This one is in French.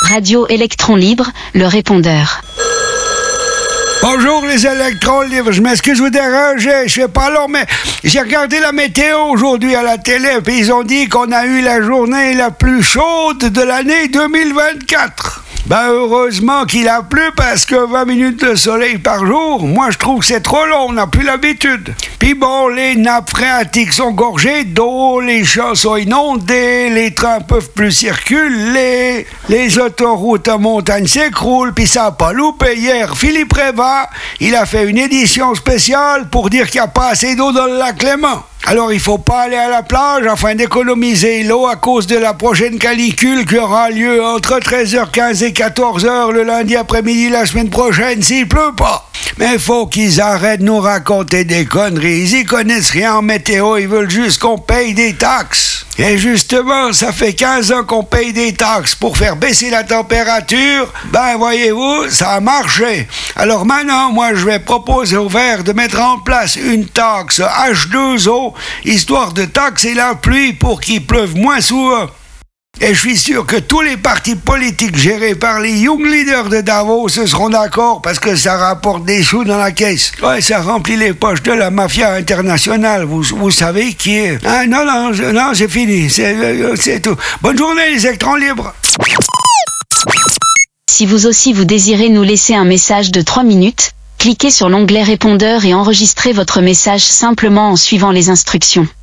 Radio Électron Libre, le répondeur. Bonjour les électrons libres, je m'excuse de vous déranger, je fais pas long, mais j'ai regardé la météo aujourd'hui à la télé, puis ils ont dit qu'on a eu la journée la plus chaude de l'année 2024. Ben heureusement qu'il a plu parce que 20 minutes de soleil par jour, moi je trouve que c'est trop long, on n'a plus l'habitude. Puis bon, les nappes phréatiques sont gorgées d'eau, les champs sont inondés, les trains peuvent plus circuler, les autoroutes en montagne s'écroulent, puis ça a pas loupé hier. Philippe Réva, il a fait une édition spéciale pour dire qu'il n'y a pas assez d'eau dans le lac Clément. Alors il faut pas aller à la plage afin d'économiser l'eau à cause de la prochaine canicule qui aura lieu entre 13h15 et 14h le lundi après-midi la semaine prochaine s'il pleut pas. Mais faut qu'ils arrêtent de nous raconter des conneries. Ils y connaissent rien en météo, ils veulent juste qu'on paye des taxes. Et justement, ça fait 15 ans qu'on paye des taxes pour faire baisser la température. Ben voyez-vous, ça a marché. Alors maintenant, moi je vais proposer au Vert de mettre en place une taxe H2O, histoire de taxer la pluie pour qu'il pleuve moins souvent. Et je suis sûr que tous les partis politiques gérés par les young leaders de Davos se seront d'accord parce que ça rapporte des sous dans la caisse. Ouais, ça remplit les poches de la mafia internationale. Vous savez qui est. Ah, non, c'est fini. C'est tout. Bonne journée, les électrons libres. Si vous aussi vous désirez nous laisser un message de 3 minutes, cliquez sur l'onglet répondeur et enregistrez votre message simplement en suivant les instructions.